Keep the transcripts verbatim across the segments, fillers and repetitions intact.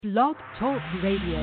Blog Talk Radio.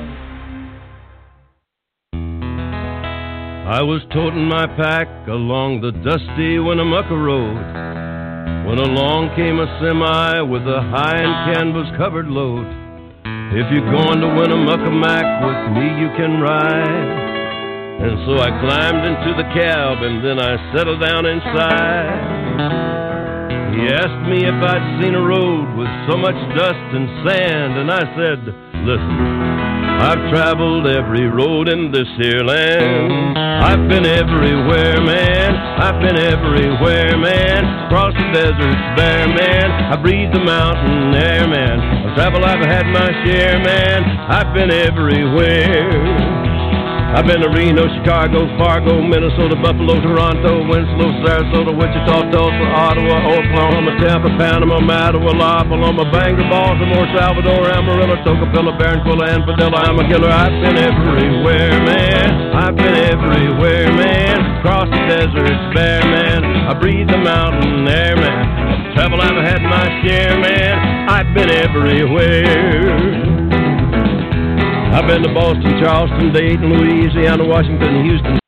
I was toting my pack along the dusty Winnemucca Road when along came a semi with a high and canvas-covered load. If you're going to Winnemucca Mac, with me you can ride. And so I climbed into the cab and then I settled down inside. He asked me if I'd seen a road with so much dust and sand, and I said, listen, I've traveled every road in this here land. I've been everywhere, man. I've been everywhere, man. Across the deserts bare, man. I breathe the mountain air, man. Of travel I've had my share, man. I've been everywhere. I've been to Reno, Chicago, Fargo, Minnesota, Buffalo, Toronto, Winslow, Sarasota, Wichita, Tulsa, Ottawa, Oklahoma, Tampa, Panama, Mattawa, La Paloma, Bangor, Baltimore, Salvador, Amarillo, Tocopilla, Barranquilla, and Padilla. I'm a killer. I've been everywhere, man. I've been everywhere, man. Across the deserts bare, man. I breathe the mountain air, man. Travel I've had my share, man. I've been everywhere. I've been to Boston, Charleston, Dayton, Louisiana, Washington, Houston.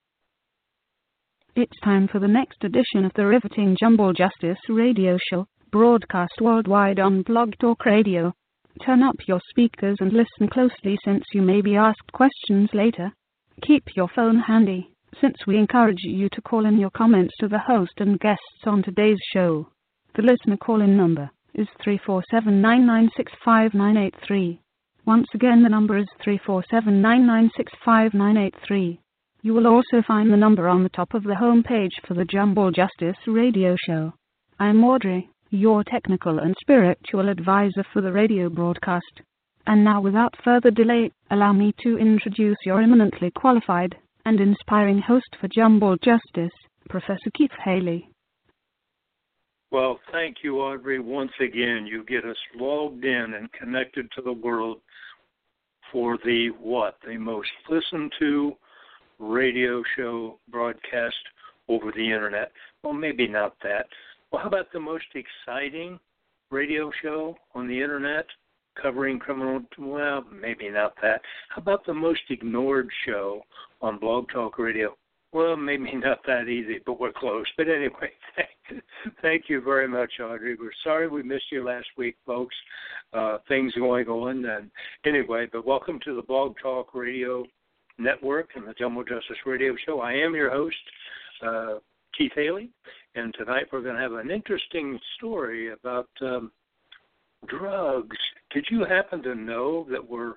It's time for the next edition of the riveting Jumble Justice radio show, broadcast worldwide on Blog Talk Radio. Turn up your speakers and listen closely, since you may be asked questions later. Keep your phone handy, since we encourage you to call in your comments to the host and guests on today's show. The listener call-in number is three four seven, nine nine six, five nine eight three. Once again, the number is three four seven, nine nine six, five nine eight three. You will also find the number on the top of the home page for the Jumble Justice radio show. I'm Audrey, your technical and spiritual advisor for the radio broadcast. And now, without further delay, allow me to introduce your eminently qualified and inspiring host for Jumble Justice, Professor Keith Haley. Well, thank you, Audrey. Once again, you get us logged in and connected to the world for the what? The most listened to radio show broadcast over the internet. Well, maybe not that. Well, how about the most exciting radio show on the internet covering criminal? Well, maybe not that. How about the most ignored show on Blog Talk Radio? Well, maybe not that easy, but we're close. But anyway, thank you very much, Audrey. We're sorry we missed you last week, folks. Uh, things going on. And anyway, but welcome to the Blog Talk Radio Network and the Jumble Justice Radio Show. I am your host, uh, Keith Haley, and tonight we're going to have an interesting story about um, drugs. Did you happen to know that we're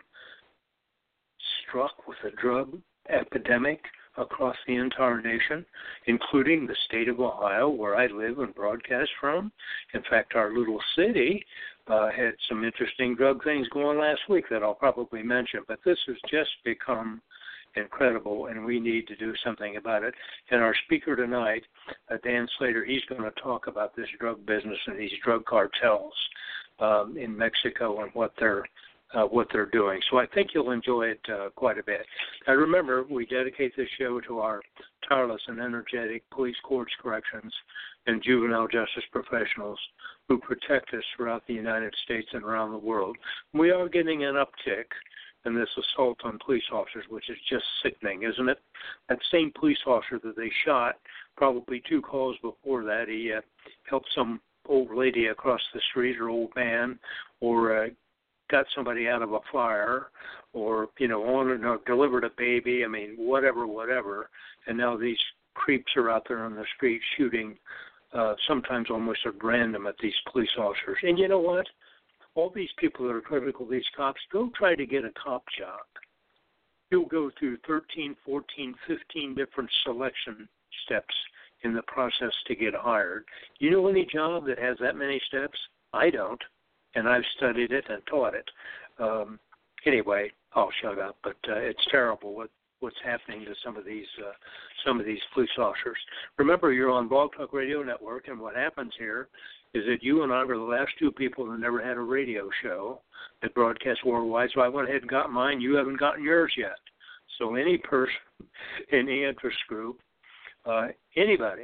struck with a drug epidemic across the entire nation, including the state of Ohio, where I live and broadcast from? In fact, our little city uh, had some interesting drug things going last week that I'll probably mention, but this has just become incredible, and we need to do something about it. And our speaker tonight, uh, Dan Slater, he's going to talk about this drug business and these drug cartels um, in Mexico and what they're Uh, what they're doing. So I think you'll enjoy it uh, quite a bit. Now remember, we dedicate this show to our tireless and energetic police, courts, corrections, and juvenile justice professionals who protect us throughout the United States and around the world. We are getting an uptick in this assault on police officers, which is just sickening, isn't it? That same police officer that they shot, probably two calls before that, he uh, helped some old lady across the street or old man, or uh, got somebody out of a fire, or, you know, on and or delivered a baby, I mean, whatever, whatever. And now these creeps are out there on the street shooting, uh, sometimes almost at random at these police officers. And you know what? All these people that are critical of these cops, go try to get a cop job. You'll go through thirteen, fourteen, fifteen different selection steps in the process to get hired. You know any job that has that many steps? I don't. And I've studied it and taught it. Um, anyway, I'll shut up. But uh, it's terrible what, what's happening to some of these uh, some of these police officers. Remember, you're on Blog Talk Radio Network, and what happens here is that you and I were the last two people that never had a radio show that broadcasts worldwide. So I went ahead and got mine. You haven't gotten yours yet. So any person, any interest group, uh, anybody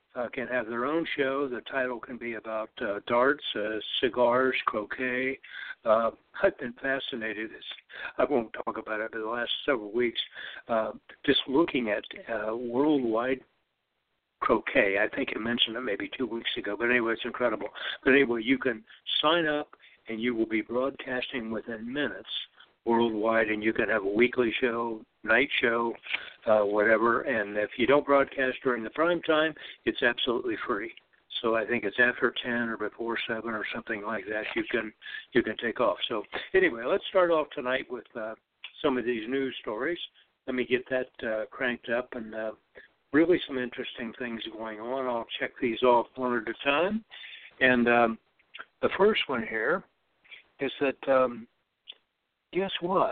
uh, can have their own show. The title can be about uh, darts, uh, cigars, croquet. Uh, I've been fascinated. I won't talk about it, but the last several weeks, uh, just looking at uh, worldwide croquet. I think I mentioned it maybe two weeks ago, but anyway, it's incredible. But anyway, you can sign up, and you will be broadcasting within minutes worldwide, and you can have a weekly show, night show, uh, whatever. And if you don't broadcast during the prime time, it's absolutely free. So I think it's after ten or before seven or something like that. You can you can take off. So anyway, let's start off tonight with uh, some of these news stories. Let me get that uh, cranked up, and uh, really some interesting things going on. I'll check these off one at a time. And um, the first one here is that, um, guess what?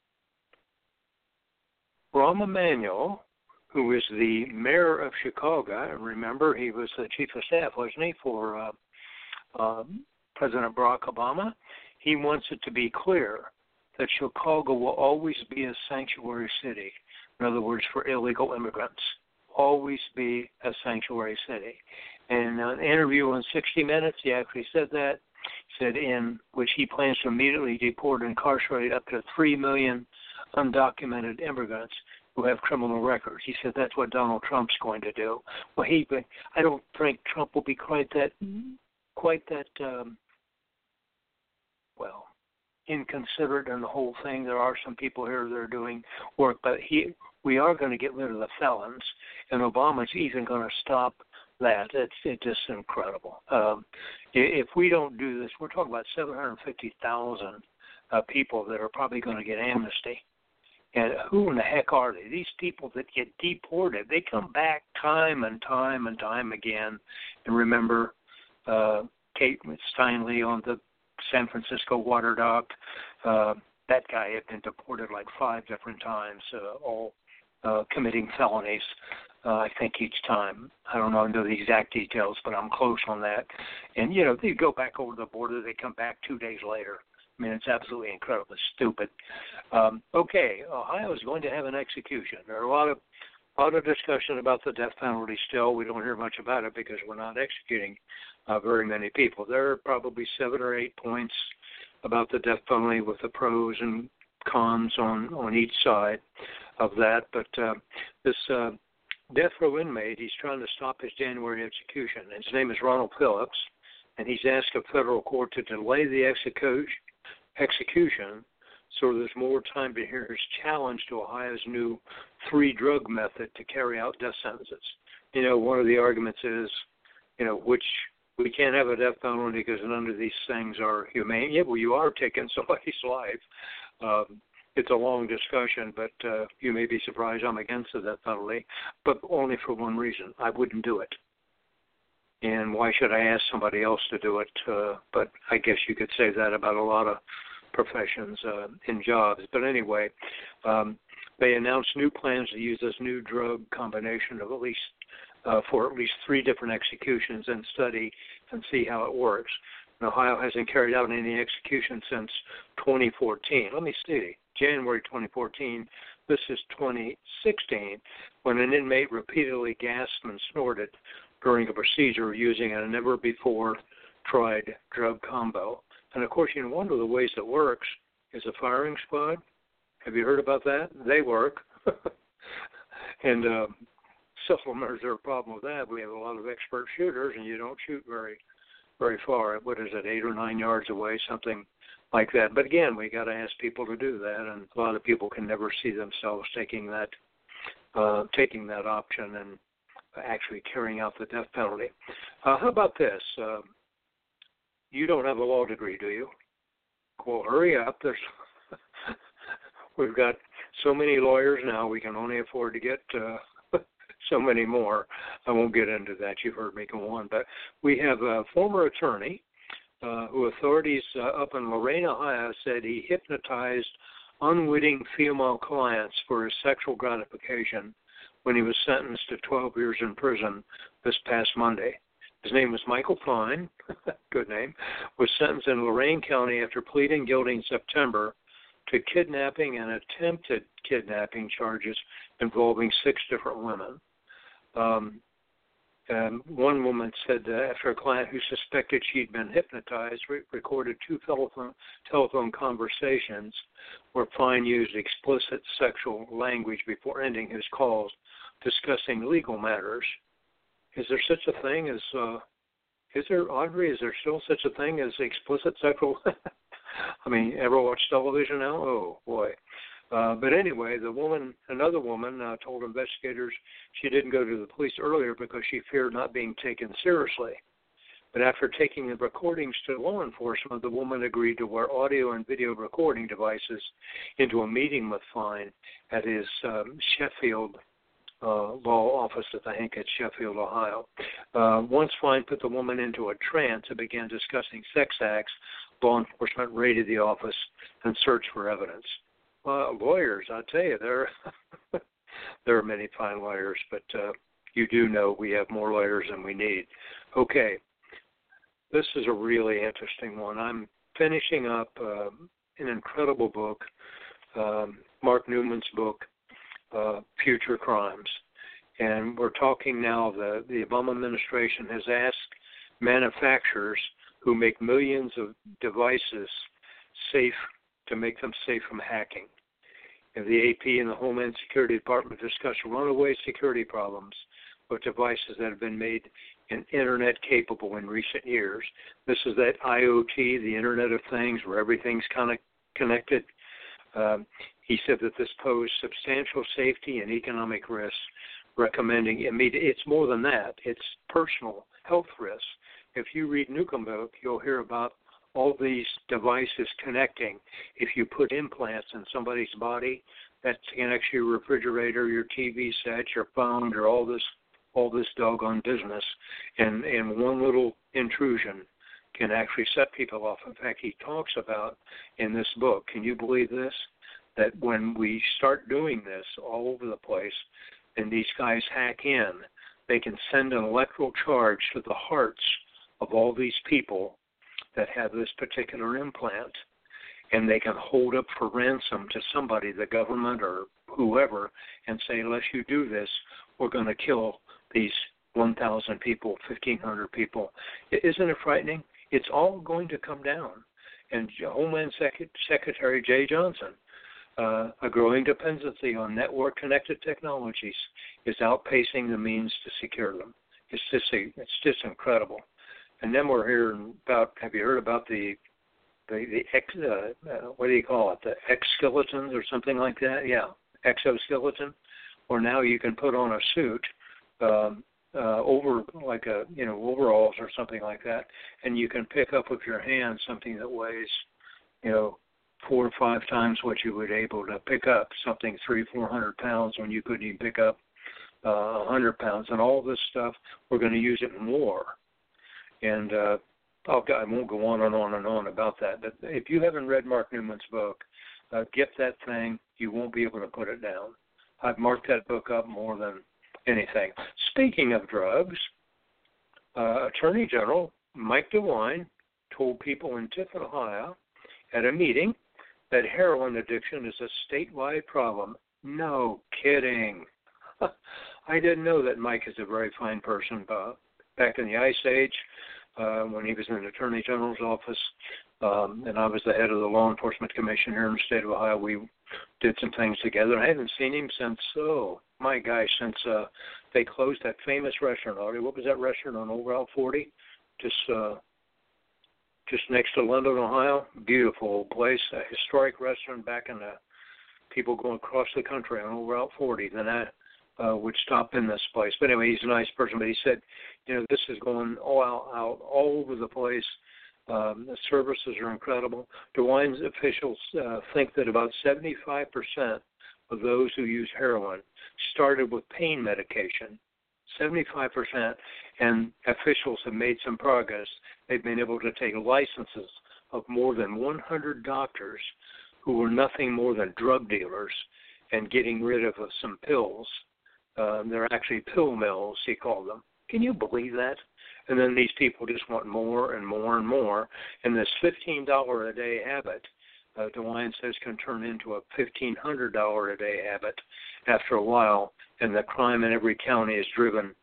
Rahm Emanuel, who is the mayor of Chicago, remember he was the chief of staff, wasn't he, for uh, uh, President Barack Obama? He wants it to be clear that Chicago will always be a sanctuary city. In other words, for illegal immigrants, always be a sanctuary city. And in an interview on sixty minutes, he actually said that, said in which he plans to immediately deport and incarcerate up to three million undocumented immigrants who have criminal records. He said that's what Donald Trump's going to do. Well, he, I don't think Trump will be quite that, quite that, um, well, inconsiderate in the whole thing. There are some people here that are doing work, but he, we are going to get rid of the felons, and Obama's even going to stop that. It's, it's just incredible. Um, if we don't do this, we're talking about seven hundred fifty thousand uh, people that are probably going to get amnesty. And who in the heck are they? These people that get deported, they come back time and time and time again. And remember uh, Kate Steinle on the San Francisco water dock? Uh, that guy had been deported like five different times, uh, all uh, committing felonies, uh, I think each time. I don't know the exact details, but I'm close on that. And, you know, they go back over the border, they come back two days later. I mean, it's absolutely incredibly stupid. Um, okay, Ohio is going to have an execution. There are a lot of a lot of discussion about the death penalty still. We don't hear much about it because we're not executing uh, very many people. There are probably seven or eight points about the death penalty with the pros and cons on, on each side of that. But uh, this uh, death row inmate, he's trying to stop his January execution. His name is Ronald Phillips, and he's asked a federal court to delay the execution execution so there's more time to hear his challenge to Ohio's new three-drug method to carry out death sentences. You know, one of the arguments is, you know, which we can't have a death penalty because none of these things are humane. Yeah, well, you are taking somebody's life. Um, it's a long discussion, but uh, you may be surprised I'm against the death penalty, but only for one reason. I wouldn't do it. And why should I ask somebody else to do it? Uh, but I guess you could say that about a lot of professions uh, in jobs. But anyway, um, they announced new plans to use this new drug combination of at least uh, for at least three different executions and study and see how it works. And Ohio hasn't carried out any execution since twenty fourteen. Let me see, January twenty fourteen. This is twenty sixteen, when an inmate repeatedly gasped and snorted during a procedure using a never-before-tried drug combo. And, of course, you know, one of the ways it works is a firing squad. Have you heard about that? They work. and um, seldom is there a problem with that. We have a lot of expert shooters, and you don't shoot very very far. What is it, eight or nine yards away, something like that. But, again, we got to ask people to do that, and a lot of people can never see themselves taking that uh, taking that option and actually carrying out the death penalty. Uh, how about this? Uh, you don't have a law degree, do you? Well, hurry up. There's We've got so many lawyers now, we can only afford to get uh, so many more. I won't get into that. You've heard me go on. But we have a former attorney uh, who authorities uh, up in Lorain, Ohio, said he hypnotized unwitting female clients for his sexual gratification when he was sentenced to twelve years in prison this past Monday. His name was Michael Fine, good name, was sentenced in Lorain County after pleading guilty in September to kidnapping and attempted kidnapping charges involving six different women. Um, Um, one woman said uh, after a client who suspected she'd been hypnotized re- recorded two telephone, telephone conversations where Fine used explicit sexual language before ending his calls, discussing legal matters. Is there such a thing as, uh, is there, Audrey, is there still such a thing as explicit sexual? I mean, ever watch television now? Oh, boy. Uh, but anyway, the woman, another woman, uh, told investigators she didn't go to the police earlier because she feared not being taken seriously. But after taking the recordings to law enforcement, the woman agreed to wear audio and video recording devices into a meeting with Fine at his um, Sheffield uh, law office at the Hank at Sheffield, Ohio. Uh, once Fine put the woman into a trance and began discussing sex acts, law enforcement raided the office and searched for evidence. Uh, lawyers, I tell you, there there are many fine lawyers, but uh, you do know we have more lawyers than we need. Okay, this is a really interesting one. I'm finishing up uh, an incredible book, um, Mark Newman's book, uh, Future Crimes, and we're talking now. The the Obama administration has asked manufacturers who make millions of devices safe to make them safe from hacking. And the A P and the Homeland Security Department discussed runaway security problems with devices that have been made in Internet capable in recent years. This is that I O T, the Internet of Things, where everything's kind of connected. Um, he said that this posed substantial safety and economic risks, recommending, I mean, it's more than that. It's personal health risks. If you read Newcomb book, you'll hear about all these devices connecting. If you put implants in somebody's body, that connects your refrigerator, your T V set, your phone, or all this all this doggone business. And, and one little intrusion can actually set people off. In fact, he talks about in this book, can you believe this, that when we start doing this all over the place and these guys hack in, they can send an electrical charge to the hearts of all these people that have this particular implant, and they can hold up for ransom to somebody, the government or whoever, and say, unless you do this, we're going to kill these one thousand people, fifteen hundred people. Isn't it frightening? It's all going to come down. And Homeland Sec- Secretary Jay Johnson, uh, a growing dependency on network-connected technologies is outpacing the means to secure them. It's just, a, it's just incredible. And then we're hearing about, have you heard about the, the, the ex, uh, uh, what do you call it, the exoskeletons or something like that? Yeah, exoskeleton, where now you can put on a suit um, uh, over, like a, you know, overalls or something like that, and you can pick up with your hand something that weighs, you know, four or five times what you would able to pick up, something three, four hundred pounds when you couldn't even pick up uh, a hundred pounds. And all this stuff, we're going to use it more. And uh, I'll, I won't go on and on and on about that. But if you haven't read Mark Newman's book, uh, get that thing. You won't be able to put it down. I've marked that book up more than anything. Speaking of drugs, uh, Attorney General Mike DeWine told people in Tiffin, Ohio, at a meeting that heroin addiction is a statewide problem. No kidding. I didn't know that Mike is a very fine person, Bob. Back in the Ice Age, uh, when he was in the Attorney General's office, um, and I was the head of the Law Enforcement Commission here in the state of Ohio, we did some things together. I haven't seen him since, oh, my gosh, since uh, they closed that famous restaurant. What was that restaurant on Old Route forty? Just uh, just next to London, Ohio. Beautiful place, a historic restaurant back in the people going across the country on Old Route forty. Then I Uh, would stop in this place. But anyway, he's a nice person. But he said, you know, this is going all out, out all over the place. Um, the services are incredible. DeWine's officials uh, think that about seventy-five percent of those who use heroin started with pain medication. seventy-five percent. And officials have made some progress. They've been able to take licenses of more than one hundred doctors who were nothing more than drug dealers and getting rid of uh, some pills. Um, they're actually pill mills, he called them. Can you believe that? And then these people just want more and more and more. And this fifteen dollars a day habit, uh, DeWine says, can turn into a fifteen hundred dollars a day habit after a while. And the crime in every county is driven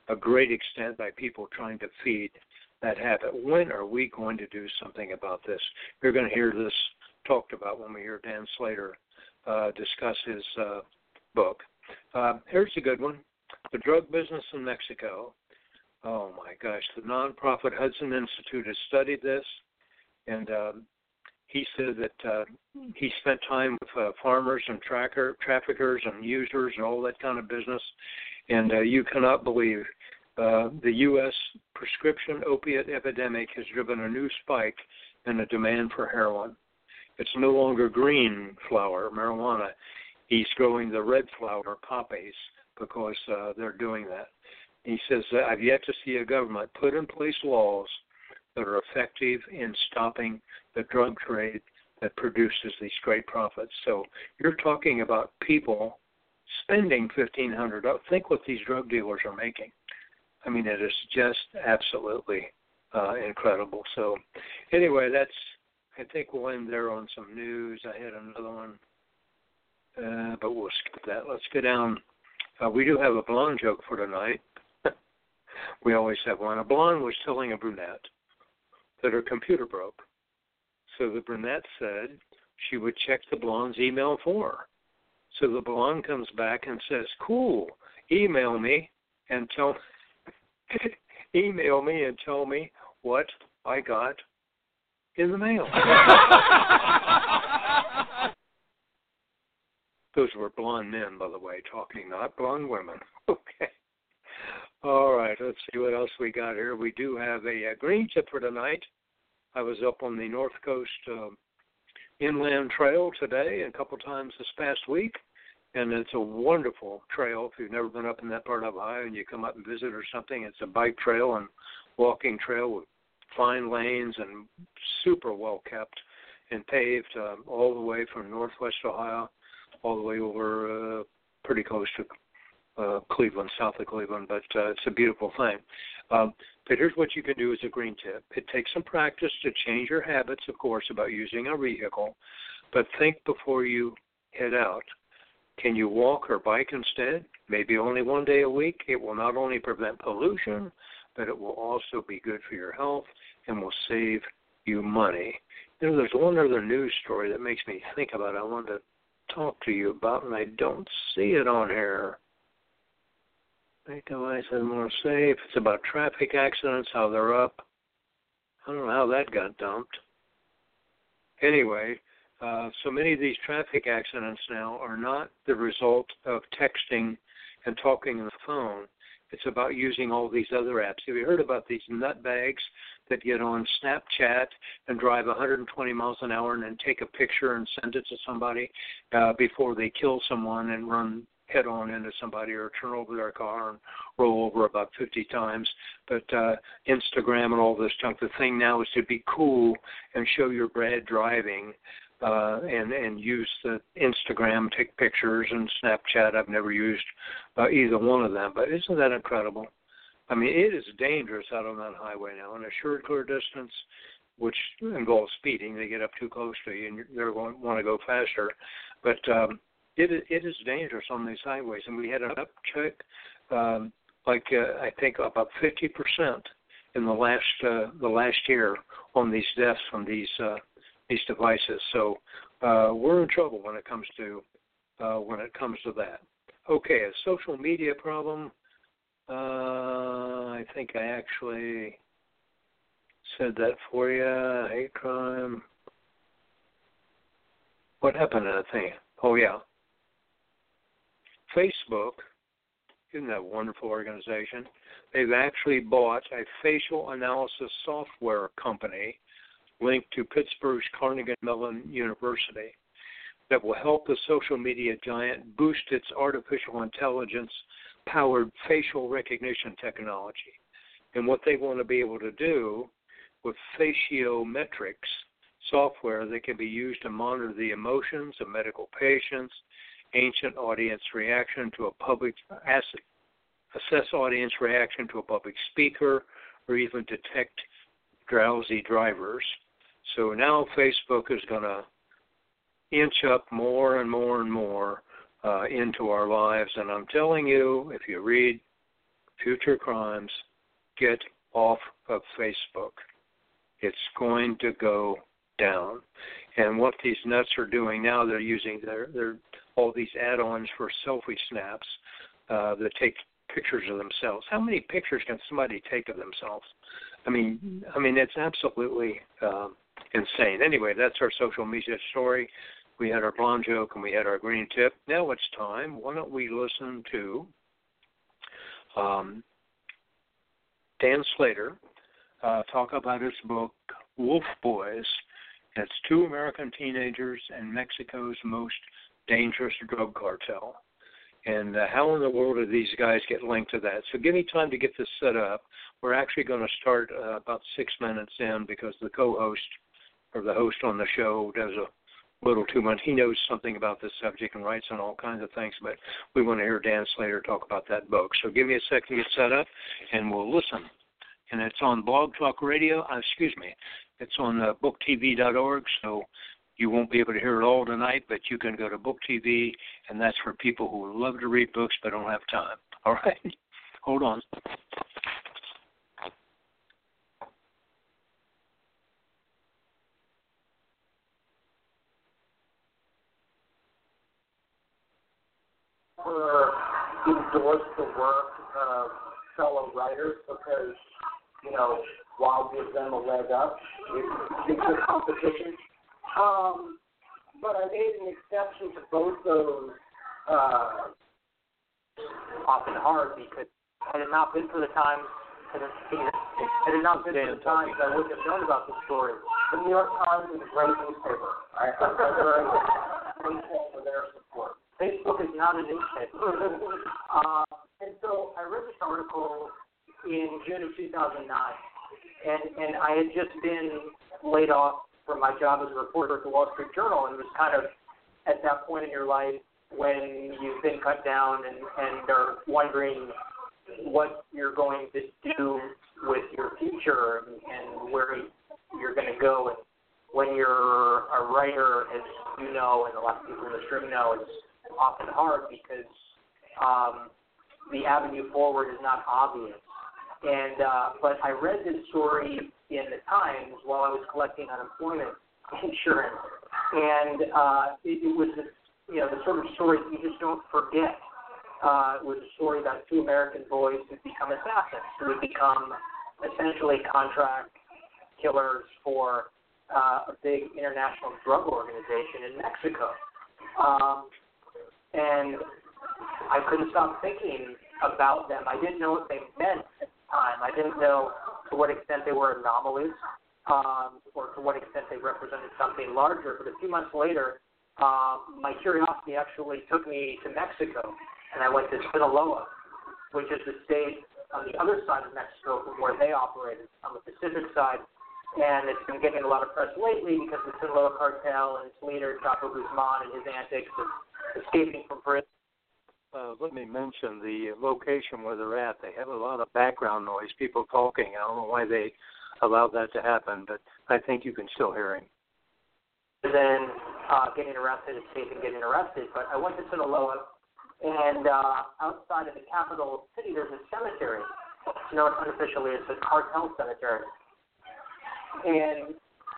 a great extent by people trying to feed that habit. When are we going to do something about this? You're going to hear this talked about when we hear Dan Slater uh, discuss his uh, book. Uh, here's a good one. The drug business in Mexico. Oh, my gosh. The nonprofit Hudson Institute has studied this, and um, he said that uh, he spent time with uh, farmers and tracker, traffickers and users and all that kind of business, and uh, you cannot believe uh, the U S prescription opiate epidemic has driven a new spike in the demand for heroin. It's no longer green flower, marijuana. He's growing the red flower, poppies, because uh, they're doing that. He says, I've yet to see a government put in place laws that are effective in stopping the drug trade that produces these great profits. So you're talking about people spending fifteen hundred dollars. Think what these drug dealers are making. I mean, it is just absolutely uh, incredible. So anyway, that's, I think we'll end there on some news. I had another one, uh, but we'll skip that. Let's go down. Uh, we do have a blonde joke for tonight. We always have one. A blonde was telling a brunette that her computer broke. So the brunette said she would check the blonde's email for her. So the blonde comes back and says, cool, email me and tell email me and tell me what I got in the mail. Those were blonde men, by the way, talking, not blonde women. Okay. All right, let's see what else we got here. We do have a, a green tip for tonight. I was up on the North Coast uh, Inland Trail today and a couple times this past week, and it's a wonderful trail. If you've never been up in that part of Ohio and you come up and visit or something, it's a bike trail and walking trail with fine lanes and super well kept and paved uh, all the way from northwest Ohio all the way over uh, pretty close to uh, Cleveland, south of Cleveland, but uh, it's a beautiful thing. Um, but here's what you can do as a green tip. It takes some practice to change your habits, of course, about using a vehicle, but think before you head out. Can you walk or bike instead? Maybe only one day a week. It will not only prevent pollution, but it will also be good for your health and will save you money. You know, there's one other news story that makes me think about it. I wanted to talk to you about, and I don't see it on here. Make devices more safe. It's about traffic accidents, how they're up. I don't know how that got dumped. Anyway, uh, so many of these traffic accidents now are not the result of texting and talking on the phone. It's about using all these other apps. Have you heard about these nutbags that get on Snapchat and drive one hundred twenty miles an hour and then take a picture and send it to somebody uh, before they kill someone and run head on into somebody or turn over their car and roll over about fifty times. But uh, Instagram and all this junk, the thing now is to be cool and show your bad driving uh, and, and use the Instagram, take pictures, and Snapchat. I've never used uh, either one of them, but isn't that incredible? I mean, it is dangerous out on that highway now. In a short clear distance, which involves speeding, they get up too close to you and they want to go faster. But um, It, it is dangerous on these highways, and we had an uptick, um, like uh, I think about fifty percent in the last uh, the last year on these deaths from these uh, these devices. So uh, we're in trouble when it comes to uh, when it comes to that. Okay, a social media problem. Uh, I think I actually said that for you. Hate crime. What happened to that thing? Oh yeah. Facebook, isn't that a wonderful organization? They've actually bought a facial analysis software company linked to Pittsburgh's Carnegie Mellon University that will help the social media giant boost its artificial intelligence-powered facial recognition technology. And what they want to be able to do with Faciometrics software that can be used to monitor the emotions of medical patients, ancient audience reaction to a public assess audience reaction to a public speaker, or even detect drowsy drivers. So now Facebook is going to inch up more and more and more uh, into our lives. And I'm telling you, if you read future crimes, get off of Facebook. It's going to go down. And what these nuts are doing now, they're using their, their all these add-ons for selfie snaps uh, that take pictures of themselves. How many pictures can somebody take of themselves? I mean, I mean, it's absolutely um, insane. Anyway, that's our social media story. We had our blonde joke and we had our green tip. Now it's time. Why don't we listen to um, Dan Slater uh, talk about his book, Wolf Boys. It's two American teenagers and Mexico's most dangerous drug cartel. And uh, how in the world do these guys get linked to that? So give me time to get this set up. We're actually going to start uh, about six minutes in because the co-host or the host on the show does a little too much. He knows something about this subject and writes on all kinds of things, but we want to hear Dan Slater talk about that book. So give me a second to get set up, and we'll listen. And it's on Blog Talk Radio. Uh, excuse me. It's on uh, book T V dot org, so you won't be able to hear it all tonight, but you can go to Book T V, and that's for people who love to read books but don't have time. All right? Hold on. Or endorse the work of fellow writers because, you know, while gives them a leg up, it's a competition. Um, but I made an exception to both those, uh, often hard because had it not been for the times, had it, had it not been for the times, I wouldn't have known about the story. The New York Times is a great newspaper. I, I'm very grateful for their support. Facebook is not a newspaper. uh, and so I read this article in June of two thousand nine, and, and I had just been laid off from my job as a reporter at the Wall Street Journal, and it was kind of at that point in your life when you've been cut down and, and are wondering what you're going to do with your future and, and where you're going to go. And when you're a writer, as you know, and a lot of people in this room know, it's often hard because um, the avenue forward is not obvious. And uh, but I read this story in the Times while I was collecting unemployment insurance, and uh, it, it was this, you know, the sort of story you just don't forget. Uh, it was a story about two American boys who become assassins, who would become essentially contract killers for uh, a big international drug organization in Mexico. Um, and I couldn't stop thinking about them. I didn't know what they meant at the time. I didn't know to what extent they were anomalies um, or to what extent they represented something larger. But a few months later, uh, my curiosity actually took me to Mexico, and I went to Sinaloa, which is the state on the other side of Mexico from where they operated, on the Pacific side. And it's been getting a lot of press lately because the Sinaloa cartel and its leader, Chapo Guzman, and his antics of escaping from prison. Uh, let me mention the location where they're at. They have a lot of background noise, people talking. I don't know why they allowed that to happen, but I think you can still hear him. And then uh, getting arrested, escaping getting arrested. But I went to Sinaloa, and uh, outside of the capital city, there's a cemetery. It's known unofficially as the cartel cemetery. And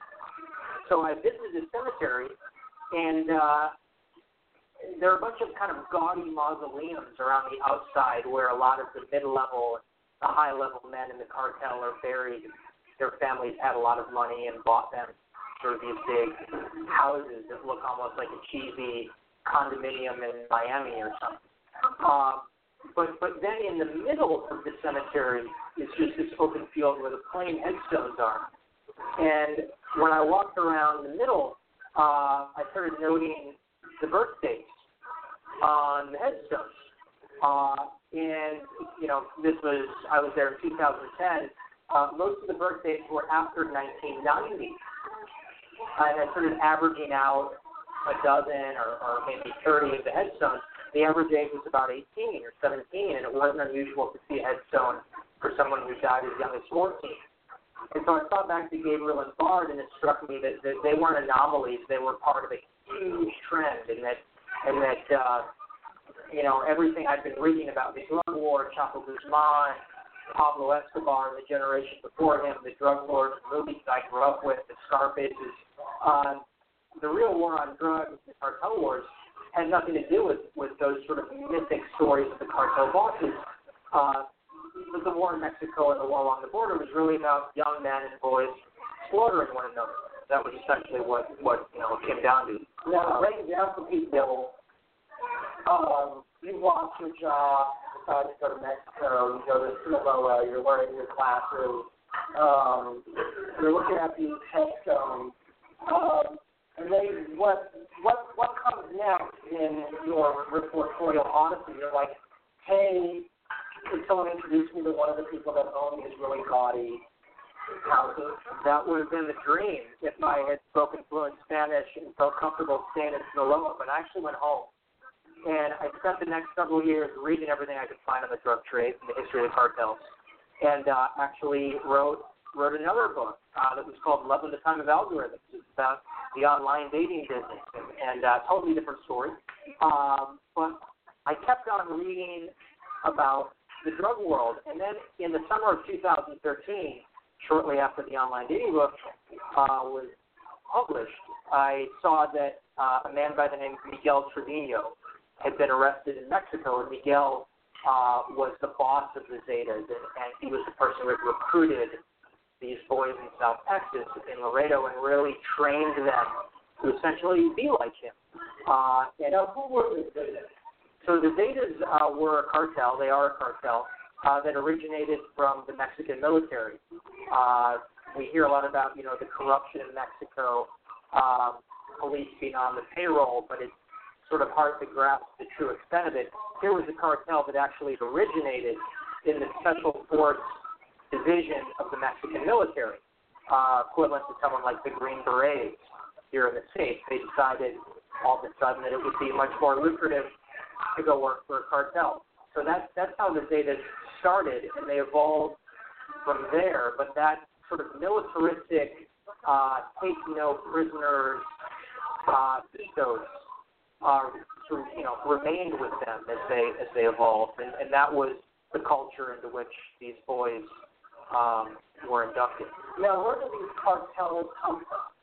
so I visited the cemetery, and uh, there are a bunch of kind of gaudy mausoleums around the outside where a lot of the mid-level, the high-level men in the cartel are buried. Their families had a lot of money and bought them sort of these big houses that look almost like a cheesy condominium in Miami or something. Um, but but then in the middle of the cemetery is just this open field where the plain headstones are. And when I walked around the middle, uh, I started noting the birth dates on the headstones. Uh, and, you know, this was, I was there in two thousand ten. Uh, most of the birth dates were after nineteen ninety. And I started averaging out a dozen or, or maybe thirty of the headstones. The average age was about eighteen or seventeen, and it wasn't unusual to see a headstone for someone who died as young as fourteen. And so I thought back to Gabriel and Bard, and it struck me that, that they weren't anomalies. They were part of a huge trend, and that and that uh, you know, everything I'd been reading about the drug war, Chapo Guzman, Pablo Escobar, the generation before him, the drug lords, the movies I grew up with, the Scarfaces, uh, the real war on drugs, the cartel wars, had nothing to do with, with those sort of mythic stories of the cartel bosses. Uh, the war in Mexico and the war along the border was really about young men and boys slaughtering one another. That was essentially what, what you know, it came down to. Now, breaking down for people, um, you lost your job, decided to go to Mexico, you go to Sinaloa, you're learning your classes, um, you're looking at these headstones, um, and they, what, what, what comes next in your reportorial odyssey? You're like, hey, could someone introduce me to one of the people that own these really gaudy houses? That would have been the dream if I had spoken fluent Spanish and felt comfortable staying in Sinaloa, but I actually went home. And I spent the next several years reading everything I could find on the drug trade and the history of the cartels, and uh, actually wrote wrote another book uh, that was called Love in the Time of Algorithms. It's about the online dating business, and, and uh, totally different story. Um, but I kept on reading about the drug world, and then in the summer of two thousand thirteen, shortly after the online dating book uh, was published, I saw that uh, a man by the name of Miguel Trevino had been arrested in Mexico, and Miguel uh, was the boss of the Zetas, and, and he was the person who had recruited these boys in South Texas, in Laredo, and really trained them to essentially be like him. Uh, and now, who were the Zetas? So the Zetas uh, were a cartel. They are a cartel uh, that originated from the Mexican military. Uh, we hear a lot about, you know, the corruption in Mexico, um, police being on the payroll, but it's sort of hard to grasp the true extent of it. Here was a cartel that actually originated in the Special Force Division of the Mexican military, uh, equivalent to someone like the Green Berets here in the States. They decided all of a sudden that it would be much more lucrative to go work for a cartel. So that's, that's how the Zetas started, and they evolved from there. But that sort of militaristic, uh, take no prisoners uh, ethos uh, sort of, you know, remained with them as they as they evolved, and, and that was the culture into which these boys um, were inducted. Now, where do these cartels come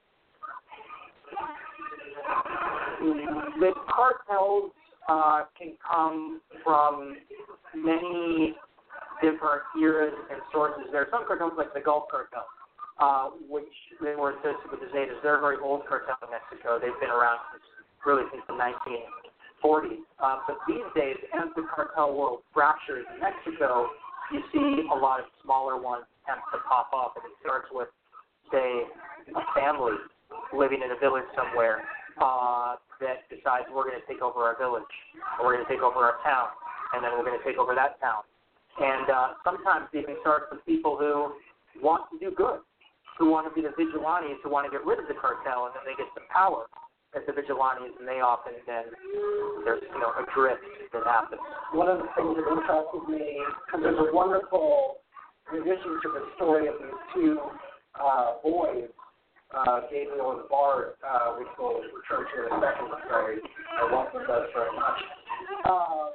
from? The cartels uh, can come from many different eras and sources. There are some cartels like the Gulf Cartel, uh, which they were associated with the Zetas. They're a very old cartel in Mexico. They've been around since, really since the nineteen forties. Uh, but these days, as the cartel world fractures in Mexico, you see a lot of smaller ones attempt to pop up, and it starts with, say, a family living in a village somewhere uh, that decides we're going to take over our village, or we're going to take over our town, and then we're going to take over that town. And uh, sometimes it even starts with people who want to do good, who want to be the vigilantes, who want to get rid of the cartel, and then they get the power as the vigilantes, and they often then, there's, you know, a drift that happens. One of the things that interested me, because there's a wonderful revision to the story of these two uh, boys, uh, Gabriel and Bart, uh, which we'll return to in a second. Sorry, I welcome those very much. Um,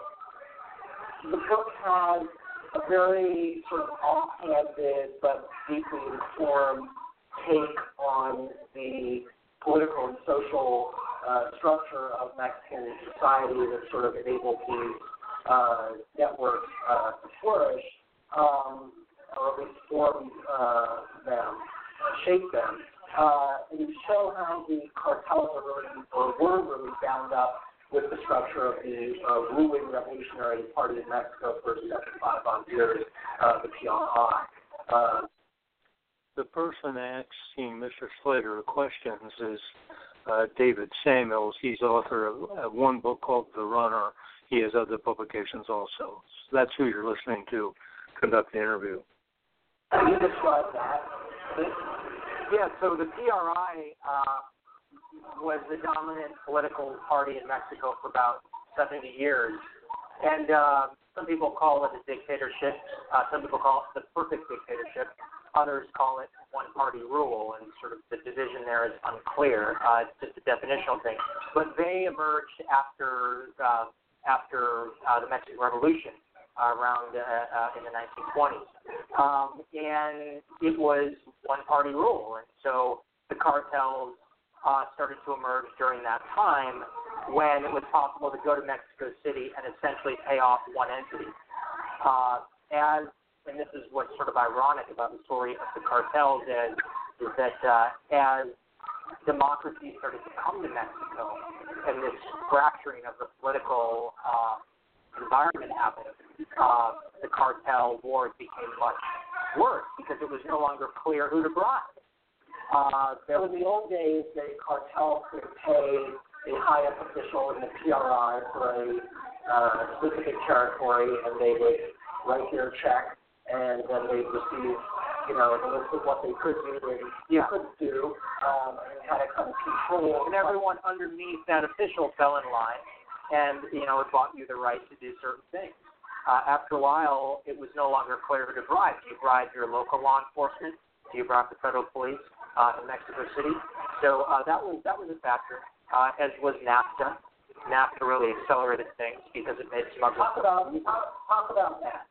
the book has a very sort of offhanded but deeply informed take on the political and social uh, structure of Mexican society that sort of enabled these uh, networks uh, to flourish, um, or at least form uh, them, shape them. Uh, and you show how the cartels are really, or were really bound up with the structure of the uh, ruling Revolutionary Party of Mexico for seventy-five odd years, uh, the P R I. Uh, The person asking Mister Slater questions is uh, David Samuels. He's author of uh, one book called The Runner. He has other publications also. So that's who you're listening to conduct the interview. Can you describe that? Yeah, so the P R I uh, was the dominant political party in Mexico for about seventy years. And uh, some people call it a dictatorship. Uh, some people call it the perfect dictatorship. Others call it one-party rule, and sort of the division there is unclear. Uh, it's just a definitional thing. But they emerged after uh, after uh, the Mexican Revolution uh, around uh, uh, in the nineteen twenties. Um, and it was one-party rule. And so the cartels uh, started to emerge during that time when it was possible to go to Mexico City and essentially pay off one entity. Uh, as, and this is what's sort of ironic about the story of the cartels is, is that uh, as democracy started to come to Mexico and this fracturing of the political uh, environment happened, uh, the cartel wars became much worse because it was no longer clear who to bribe. Uh, so in the old days, the cartel could pay a high-up official in the P R I for a uh, specific territory, and they would write their check, and then they'd receive, you know, a list of what they could do and yeah. couldn't do, um, and had a kind of control. And everyone underneath that official fell in line, and, you know, it bought you the right to do certain things. Uh, after a while, it was no longer clear who to bribe. Do you bribe your local law enforcement? Do you bribe the federal police uh, in Mexico City? So uh, that was that was a factor, uh, as was NAFTA. NAFTA really accelerated things because it made smuggling. Talk about, talk about that.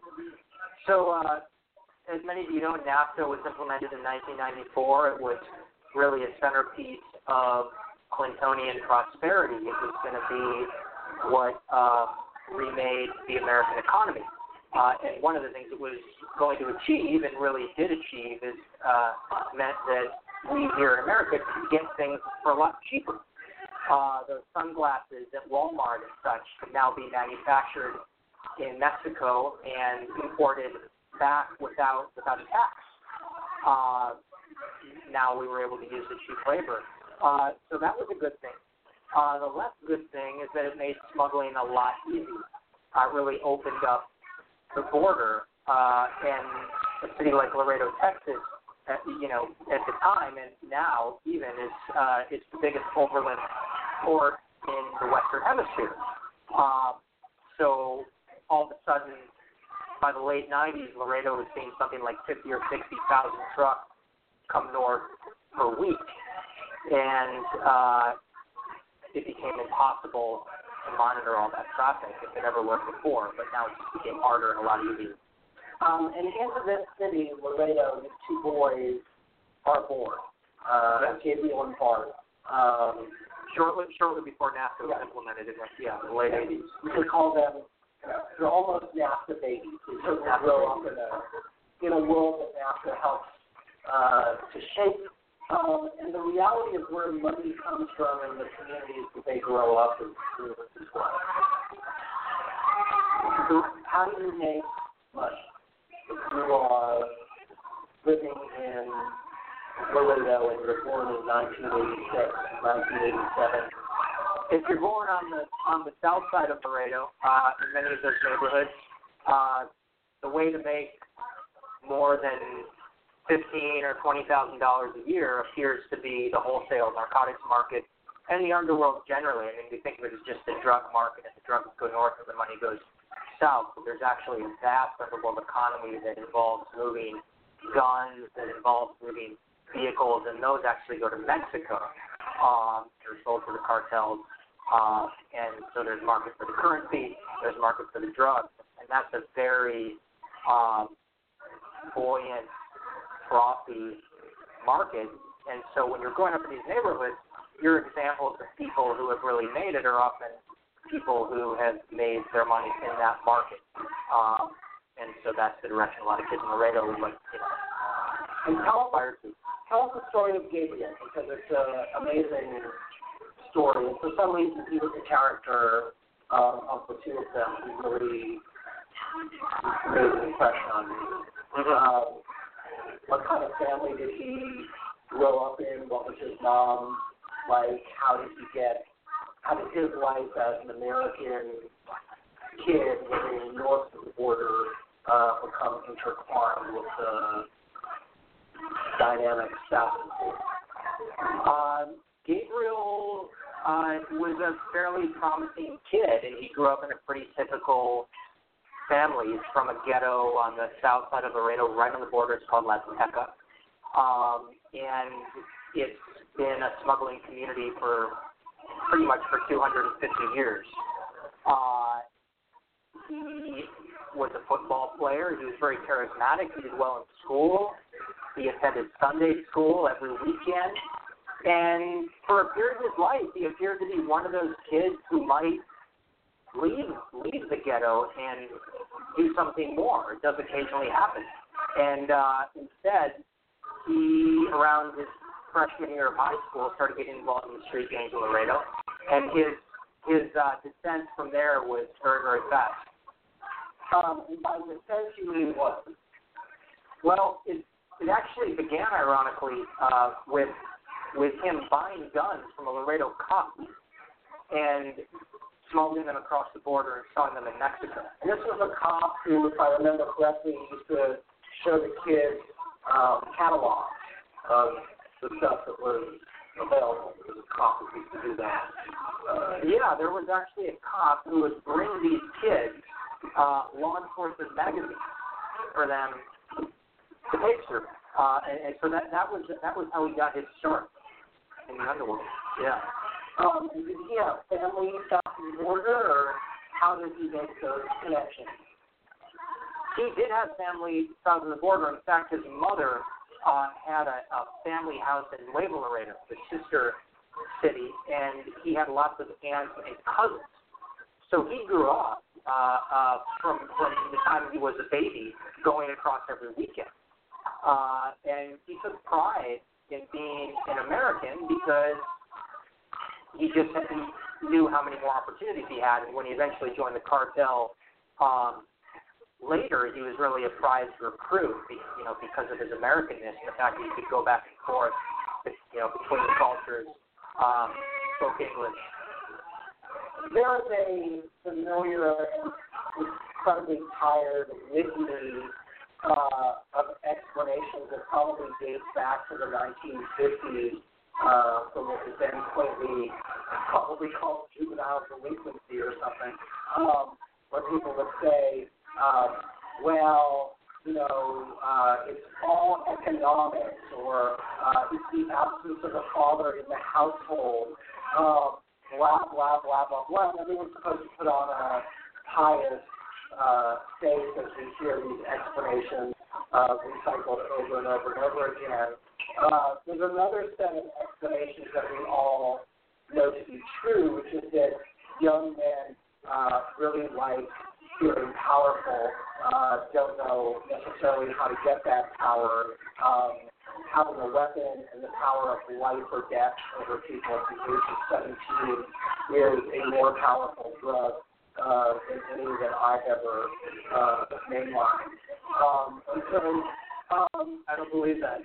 So, uh, as many of you know, NAFTA was implemented in nineteen ninety-four. It was really a centerpiece of Clintonian prosperity. It was going to be what uh, remade the American economy. Uh, and one of the things it was going to achieve, and really did achieve, is uh, meant that we here in America could get things for a lot cheaper. Uh, those sunglasses at Walmart and such could now be manufactured in Mexico and imported back without without a tax. Uh, now we were able to use the cheap labor. Uh, so that was a good thing. Uh, the less good thing is that it made smuggling a lot easier. Uh, it really opened up the border, uh, and a city like Laredo, Texas, uh, you know, at the time and now even is uh, it's the biggest overland port in the Western Hemisphere. Uh, so all of a sudden, by the late nineties, Laredo was seeing something like fifty or sixty thousand trucks come north per week, and uh, it became impossible to monitor all that traffic if it ever was before, but now it just became harder and a lot easier. Um, and into this city, Laredo, these two boys are born, uh, yeah. Gabriel and Bart. Um, shortly, shortly before NAFTA was yeah. implemented in the, yeah, the late eighties. We could call them, they're almost NAFTA babies. They certainly grow up in a, in a world that NAFTA helps uh, to shape. Um, and the reality of where money comes from in the communities that they grow up in as well. So how do you make money if you are living in Laredo and you're born in nineteen eighty-six, nineteen eighty-seven? If you're born on the on the south side of Laredo, uh, in many of those neighborhoods, uh, the way to make more than fifteen or twenty thousand dollars a year appears to be the wholesale narcotics market and the underworld generally. I mean, we think of it as just the drug market, and the drugs go north and the money goes south. But there's actually a vast underworld economy that involves moving guns, that involves moving vehicles, and those actually go to Mexico. Um, they're sold to the cartels, uh, and so there's market for the currency, there's market for the drugs, and that's a very um, buoyant, frothy market. And so when you're growing up in these neighborhoods, your examples of people who have really made it are often people who have made their money in that market. Um, and so that's the direction a lot of kids in Laredo would like to, you know, and tell us, tell us the story of Gabriel, because it's an amazing story. And for some reason, he was the character um, of the two of them who really made an impression on me. Mm-hmm. Um, What kind of family did he grow up in? What was his mom like? How did he get, how did his life as an American kid living north of the border uh, become intertwined with the dynamic south of the border? Uh, Gabriel uh, was a fairly promising kid, and he grew up in a pretty typical families from a ghetto on the south side of Laredo, right on the border. It's called La Teca. Um, and it's been a smuggling community for pretty much for two hundred fifty years. Uh, he was a football player. He was very charismatic. He did well in school. He attended Sunday school every weekend. And for a period of his life, he appeared to be one of those kids who might leave leave the ghetto and do something more. It does occasionally happen. And uh, instead, he, around his freshman year of high school, started getting involved in the street gangs in Laredo. And his his uh, descent from there was very, very fast. Um, and by descent, you mean what? Well, it, it actually began, ironically, uh, with with him buying guns from a Laredo cop and smuggling them across the border and selling them in Mexico. And this was a cop who, if I remember correctly, used to show the kids um, catalogs of the stuff that was available. There was a cop who used to do that. Uh, yeah, there was actually a cop who would bring these kids uh, law enforcement magazines for them to page through. Uh, and, and so that, that was that was how he got his start in the underworld. Yeah. Um, did he have family south of the border, or how did he make those connections? He did have family south of the border. In fact, his mother uh, had a, a family house in Nuevo Laredo, the sister city, and he had lots of aunts and cousins. So he grew up uh, uh, from from the time he was a baby, going across every weekend, uh, and he took pride in being an American because he just he knew how many more opportunities he had, and when he eventually joined the cartel. Um, Later, he was really a prized recruit, you know, because of his Americanness, the fact that he could go back and forth, you know, between the cultures, um, spoke English. There is a familiar, incredibly tired litany uh, of explanations that probably dates back to the nineteen fifties uh, from what was then quaintly probably called juvenile delinquency or something, um, where people would say, Um, well, you know, uh, it's all economics, or uh, it's the absence of a father in the household, uh, blah, blah, blah, blah, blah. And everyone's supposed to put on a pious uh, face as we hear these explanations uh, recycled over and over and over again. Uh, there's another set of explanations that we all know to be true, which is that young men uh, really like feeling powerful, uh, don't know necessarily how to get that power. Um, having a weapon and the power of life or death over people at the age of seventeen is a more powerful drug uh, than any that I've ever uh, mainlined. Um, and so, um, I don't believe that.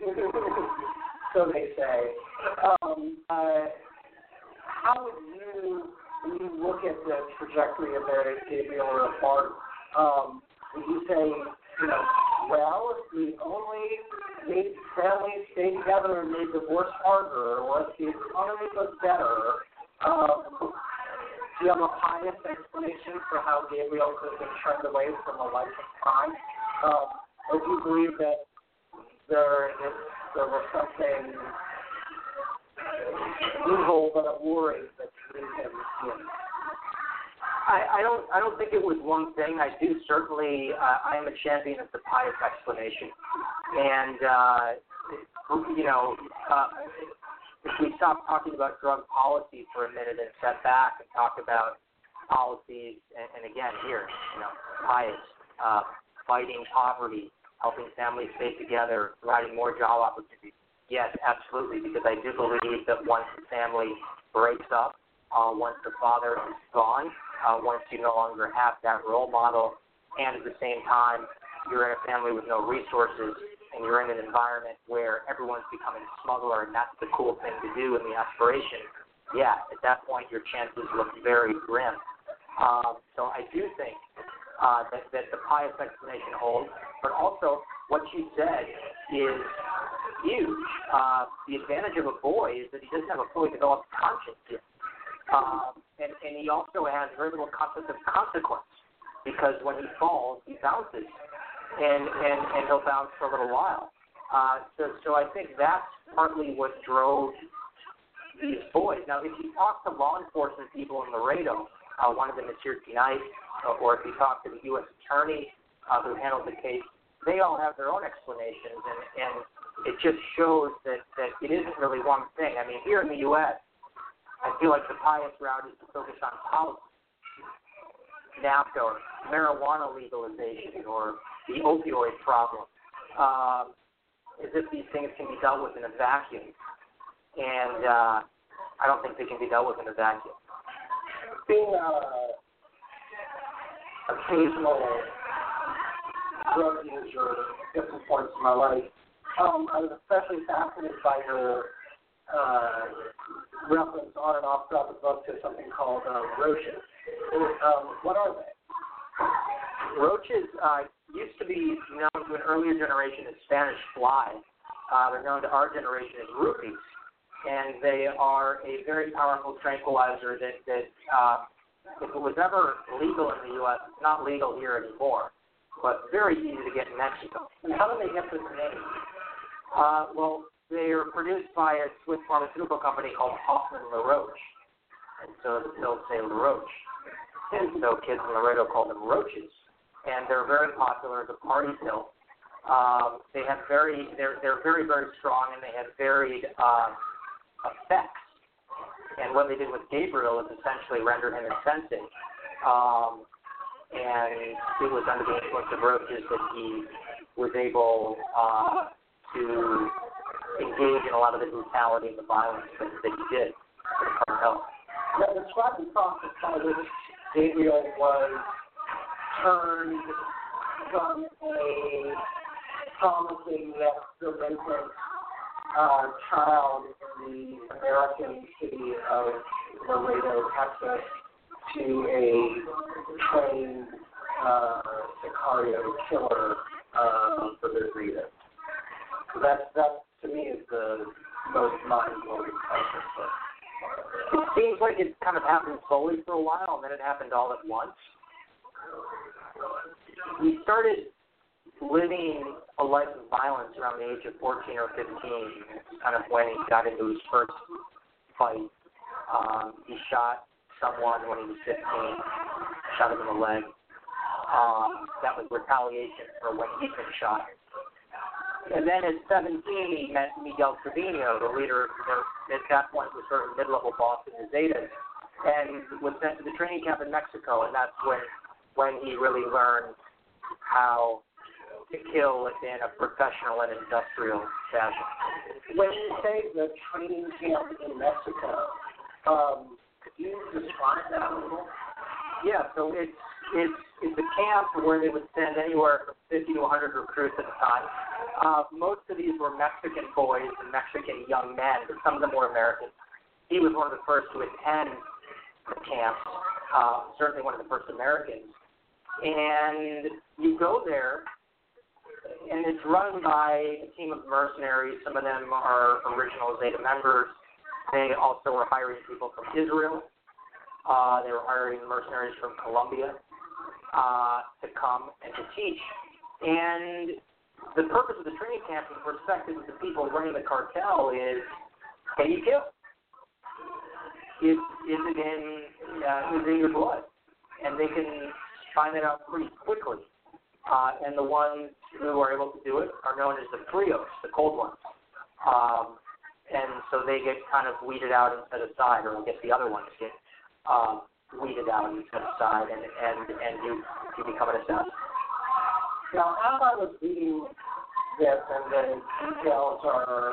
So they say. Um, uh, how would you... When you look at the trajectory of Meredith, Gabriel, or Bart, um, would you say, you know, well, if we only made families stay together and made divorce harder, or if the economy was better, um, do you have a pious explanation for how Gabriel could have been turned away from a life of crime? Um, or do you believe that there, is, there was something evil but alluring that drew him in? I, I don't. I don't think it was one thing. I do certainly. Uh, I am a champion of the pious explanation, and uh, you know, uh, if we stop talking about drug policy for a minute and step back and talk about policies, and, and again here, you know, pious, uh, fighting poverty, helping families stay together, providing more job opportunities. Yes, absolutely, because I do believe that once the family breaks up, uh, once the father is gone, uh, once you no longer have that role model, and at the same time you're in a family with no resources and you're in an environment where everyone's becoming a smuggler and that's the cool thing to do in the aspiration, yeah, at that point your chances look very grim. Um, so I do think uh, that, that the pious explanation holds, but also what you said is huge. Uh, the advantage of a boy is that he doesn't have a fully developed conscience yet. Um, and, and he also has very little concept of consequence because when he falls, he bounces, and, and, and he'll bounce for a little while. Uh, so, so I think that's partly what drove these boys. Now, if you talk to law enforcement people in Laredo, Uh, one of them is here tonight, uh, or if you talk to the U S attorney uh, who handled the case, they all have their own explanations, and, and it just shows that, that it isn't really one thing. I mean, here in the U S, I feel like the pious route is to focus on policy, NAFTA, or marijuana legalization, or the opioid problem, um, as if these things can be dealt with in a vacuum. And uh, I don't think they can be dealt with in a vacuum. Being uh, occasional drug user at different points in my life, um, I was especially fascinated by your uh, reference on and off throughout the book to something called uh, roaches. Um, what are they? Roaches uh, used to be known to an earlier generation as Spanish flies. Uh, they're known to our generation as rupees, and they are a very powerful tranquilizer that, that uh, if it was ever legal in the U S, it's not legal here anymore, but very easy to get in Mexico. And how do they get this name? Uh, well, they are produced by a Swiss pharmaceutical company called Hoffmann La Roche, and so they'll say La Roche. And so kids in Laredo call them roaches, and they're very popular as a party pill. Um, they have very, they're they're very very strong, and they have varied um, effects. And what they did with Gabriel is essentially render him insensate. Um, and it was under the influence of roaches that he was able uh, to engage in a lot of the brutality and the violence that, that he did for the cartel. Now, describe the process by which Gabriel was turned from a promising yet delinquent uh, child in the American city of Laredo, Texas, to a trained uh, Sicario killer uh, for good reason. So that, that, to me, is the most mind-blowing process. It seems like it kind of happened slowly for a while, and then it happened all at once. He started living a life of violence around the age of fourteen or fifteen, kind of when he got into his first fight. Um, he shot someone when he was fifteen, shot him in the leg. Um, that was retaliation for when he'd been shot. And then at seventeen, he met Miguel Trevino, the leader, or at that point was sort of a mid-level boss in the Zetas, and was sent to the training camp in Mexico, and that's when when he really learned how to kill in a professional and industrial fashion. When you say the training camp in Mexico, um, could you describe that a little? Yeah, so it's it's it's a camp where they would send anywhere from fifty to one hundred recruits at a time. Uh, most of these were Mexican boys and Mexican young men, but some of them were Americans. He was one of the first to attend the camp, uh, certainly one of the first Americans. And you go there, and it's run by a team of mercenaries. Some of them are original Zeta members. They also were hiring people from Israel. Uh, they were hiring mercenaries from Colombia uh, to come and to teach. And the purpose of the training camp, from the perspective of the people running the cartel, is can you kill? Is, is it in uh, is it in your blood? And they can find that out pretty quickly. Uh, and the ones who are able to do it are known as the frios, the cold ones. Um, and so they get kind of weeded out and set aside, or I guess the other ones get uh, weeded out and set aside, and and, and you, you become an assassin. Now, as I was reading this, and the details are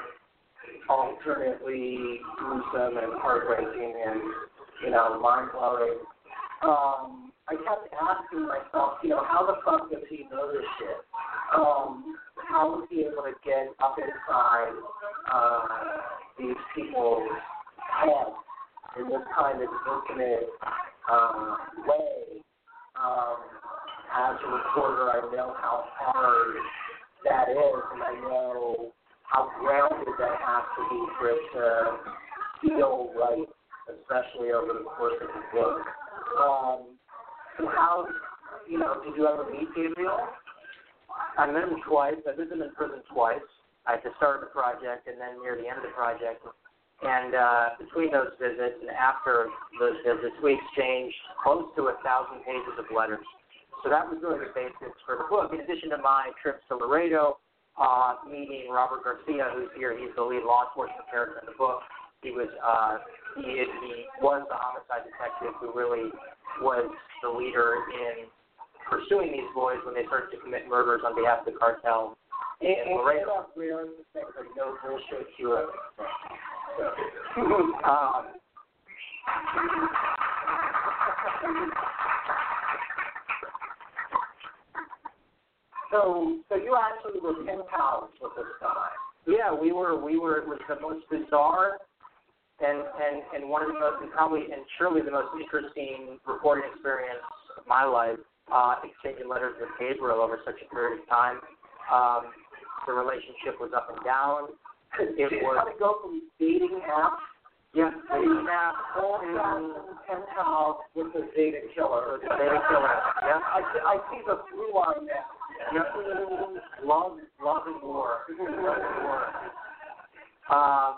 alternately gruesome and heartbreaking and, you know, mind-blowing, um, I kept asking myself, you know, how the fuck does he know this shit? Um, how was he able to get up inside uh, these people's heads in this kind of intimate uh, way? Um, as a reporter, I know how hard that is, and I know how grounded that has to be for it to feel right, especially over the course of the book. Um, so how, you know, did you ever meet Gabriel? I met him twice. I visited him in prison twice. At the start of the project and then near the end of the project. And uh, between those visits and after those visits, we exchanged close to a thousand pages of letters. So that was really the basis for the book. In addition to my trips to Laredo, uh, meeting Robert Garcia, who's here, he's the lead law enforcement character in the book. He was uh, he, he was the homicide detective who really was the leader in pursuing these boys when they started to commit murders on behalf of the cartel. And, and Laredo, we're in the thing, like no bullshit to it. um, So, so you actually were pen pals with this guy. Yeah, we were. We were. It was the most bizarre, and and and one of the most, and probably, and surely the most interesting reporting experience of my life. Uh, exchanging letters with Gabriel over such a period of time. Um, the relationship was up and down. It was. How to go from dating app, yeah, dating app, and pen pals with the data killer. The data killer. Yeah, I I see the through line there. Yep. Love, love and war. Love and war. Um,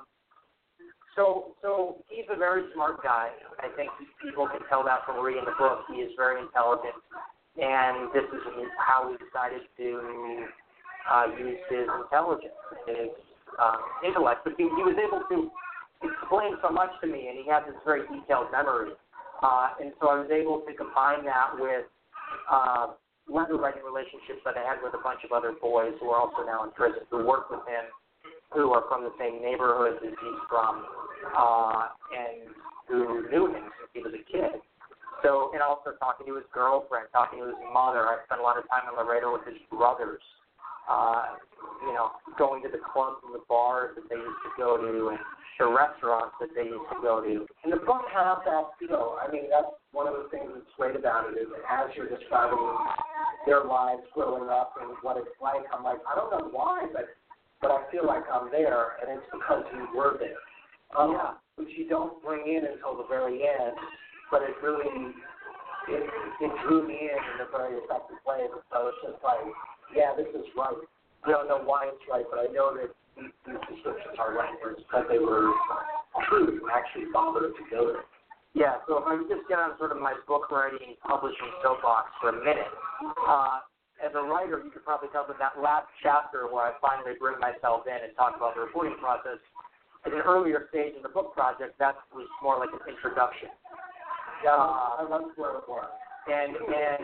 so, so he's a very smart guy. I think people can tell that from reading the book. He is very intelligent, and this is how he decided to uh, use his intelligence, his um, intellect. But he, he was able to explain so much to me, and he had this very detailed memory. Uh, and so I was able to combine that with uh, letter writing relationships that I had with a bunch of other boys who are also now in prison, who work with him, who are from the same neighborhood as he's from, uh, and who knew him since he was a kid. So, and also talking to his girlfriend, talking to his mother. I spent a lot of time in Laredo with his brothers, uh, you know, going to the clubs and the bars that they used to go to, and the restaurants that they used to go to. And the book has that feel. I mean, that's one of the things that's great about it is as you're describing their lives growing up and what it's like, I'm like, I don't know why, but but I feel like I'm there, and it's because you were there. Um, yeah. Which you don't bring in until the very end, but it really, it, it drew me in in a very effective way. So it's just like, yeah, this is right. I don't know why it's right, but I know that these, these descriptions are right because they were true and actually bothered to go there. Yeah, so if I could just get on sort of my book writing, publishing soapbox for a minute. Uh, as a writer, you could probably tell that that last chapter where I finally bring myself in and talk about the reporting process, at an earlier stage in the book project, that was more like an introduction. Yeah, uh, I love where it was. And, and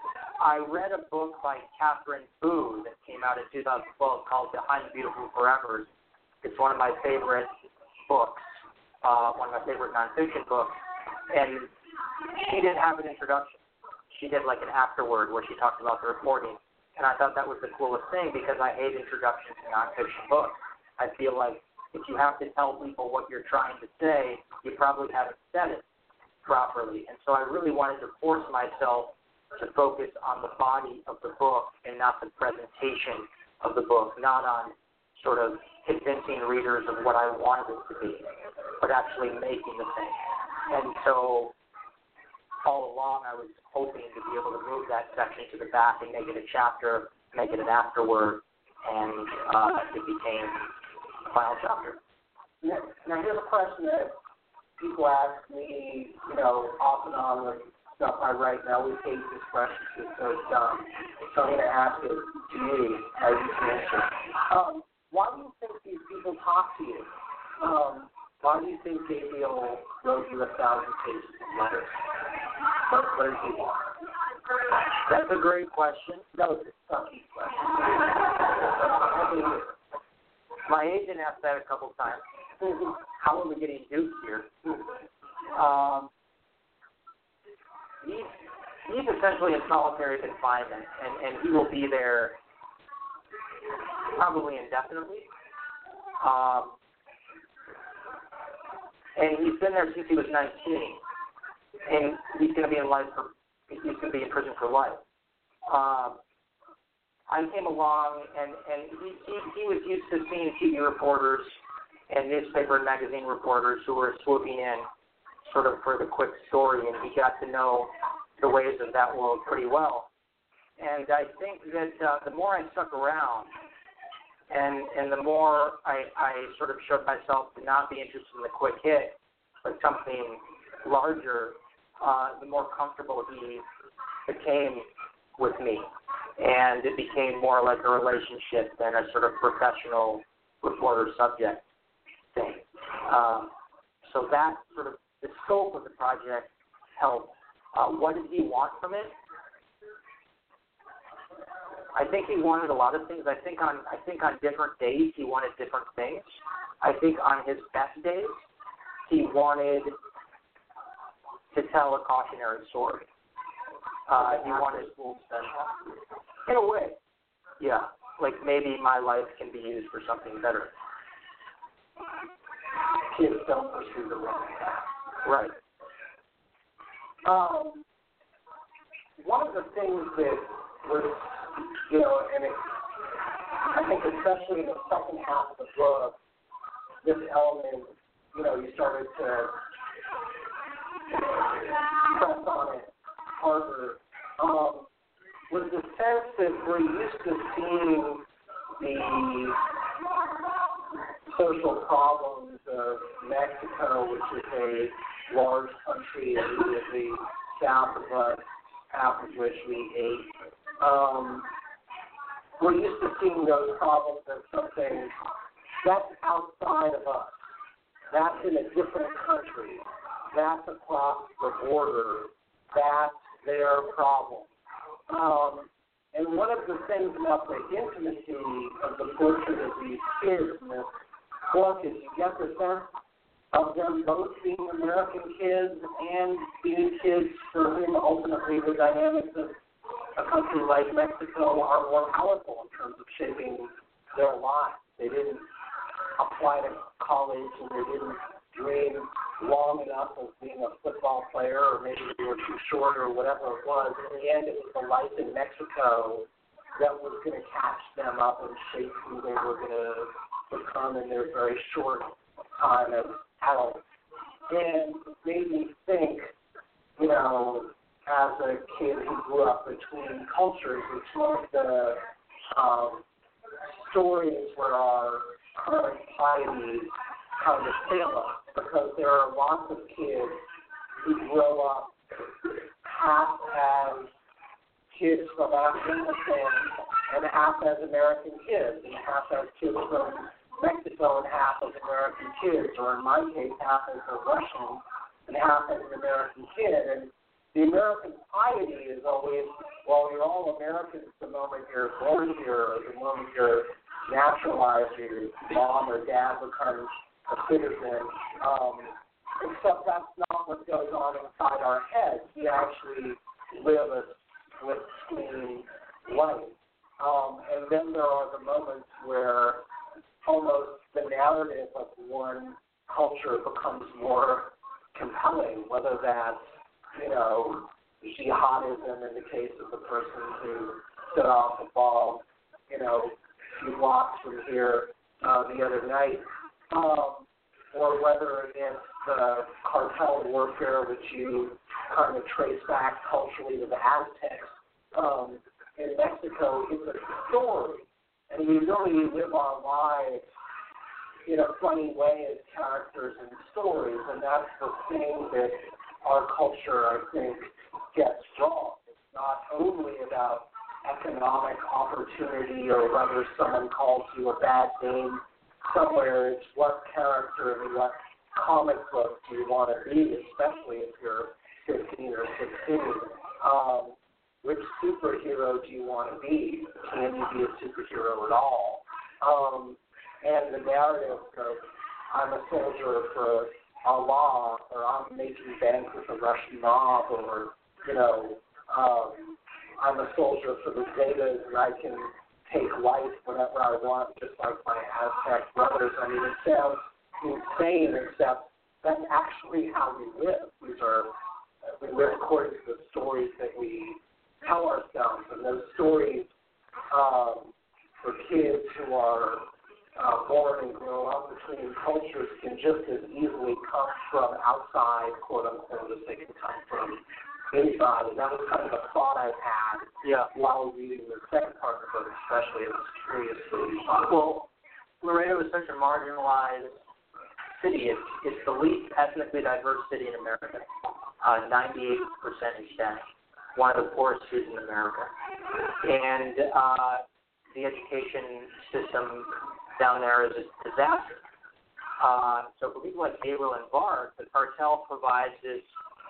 I read a book by Catherine Boo that came out in two thousand twelve called Behind the Beautiful Forevers. It's one of my favorite books, uh, one of my favorite nonfiction books. And she didn't have an introduction. She did like an afterword where she talked about the reporting. And I thought that was the coolest thing because I hate introductions to nonfiction books. I feel like if you have to tell people what you're trying to say, you probably haven't said it properly. And so I really wanted to force myself to focus on the body of the book and not the presentation of the book, not on sort of convincing readers of what I wanted it to be, but actually making the thing. And so all along I was hoping to be able to move that section to the back and make it a chapter, make it an afterword, and uh, it became a final chapter. Now, now here's a question that people ask me, you know, off and on with stuff I write, and I always hate this question because it's so dumb. So I'm going to ask it to you as you answer. Um, why do you think these people talk to you? Um, Why do you think Gabriel wrote you a thousand pages of letters? What, what did he want? That's a great question. That was a sucky question. My agent asked that a couple times. How are we getting duped here? Um, he's, he's essentially in solitary confinement, and, and he will be there probably indefinitely. Um, And he's been there since he was nineteen, and he's going to be in life for he's going to be in prison for life. Um, I came along, and and he, he he was used to seeing T V reporters and newspaper and magazine reporters who were swooping in, sort of for the quick story, and he got to know the ways of that world pretty well. And I think that uh, the more I stuck around, And and the more I, I sort of showed myself to not be interested in the quick hit, but something larger, uh, the more comfortable he became with me. And it became more like a relationship than a sort of professional reporter-subject thing. Um, so that sort of, the scope of the project helped. Uh, what did he want from it? I think he wanted a lot of things. I think on I think on different days he wanted different things. I think on his best days he wanted to tell a cautionary story. Uh, he wanted in a way, yeah, like maybe my life can be used for something better. Kids don't pursue the wrong path. Right. Um, one of the things that was, you know, and it, I think especially in the second half of the book, this element, you know, you started to press on it harder, um, was the sense that we're used to seeing the social problems of Mexico, which is a large country immediately south of us, half of which we ate. Um, we're used to seeing those problems as something that's outside of us. That's in a different country. That's across the border. That's their problem. Um, and one of the things about the intimacy of the portrait of these kids in this book is you get the sense of them both being American kids and being kids for whom ultimately the dynamics of a country like Mexico are more powerful in terms of shaping their lives. They didn't apply to college and they didn't dream long enough of being a football player, or maybe they were too short or whatever it was. In the end, it was the life in Mexico that was going to catch them up and shape who they were going to become in their very short time as adults. And it made me think, you know, as a kid who grew up between cultures, it's one of the um, stories where our current piety kind of fail us, because there are lots of kids who grow up half as kids from Afghanistan and half as American kids, and half as kids from Mexico and half as American kids, or in my case, half as a Russian and half as an American kid. And the American piety is always, well, you're all Americans the moment you're born here, or the moment you're naturalized, or your mom or dad becomes a citizen. Um, except that's not what goes on inside our heads. We actually live a split-screen life. Um, and then there are the moments where almost the narrative of one culture becomes more compelling, whether that's, you know, jihadism in the case of the person who set off a bomb, you know, a few blocks from here uh, the other night, um, or whether it's the cartel warfare, which you kind of trace back culturally to the Aztecs. Um, in Mexico, it's a story, and we really live our lives in a funny way as characters and stories, and that's the thing that our culture, I think, gets wrong. It's not only about economic opportunity or whether someone calls you a bad name somewhere. It's what character and what comic book do you want to be, especially if you're fifteen or sixteen. Um, which superhero do you want to be? Can you be a superhero at all? Um, and the narrative of I'm a soldier for Allah, or I'm making bank with the Russian mob, or, you know, um, I'm a soldier for the Zetas and I can take life whenever I want, just like my Aztec brothers. I mean, it sounds insane, except that's actually how we live. These are, we live according to the stories that we tell ourselves, and those stories um, for kids who are uh, born and grow up between cultures can just as easily come from outside, quote unquote, as they can come from inside. And that was kind of a thought I've had Yeah. While reading the second part of the book, especially, it was curiously. Well, Laredo is such a marginalized city. It's, it's the least ethnically diverse city in America. Uh, ninety-eight percent Hispanic. One of the poorest cities in America. And uh, the education system down there is a disaster. Uh, so for people like Gabriel and Bart, the cartel provides this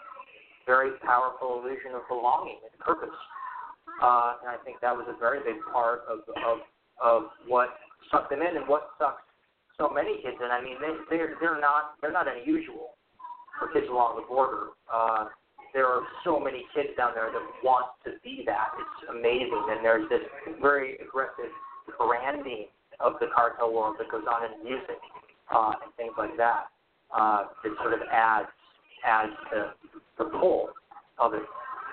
very powerful illusion of belonging and purpose. Uh, and I think that was a very big part of, of of what sucked them in and what sucked so many kids in. I mean, they, they're they're not they're not unusual for kids along the border. Uh, there are so many kids down there that want to be that. It's amazing, and there's this very aggressive branding of the cartel world that goes on in music uh, and things like that. Uh, that sort of adds adds to the pull of it.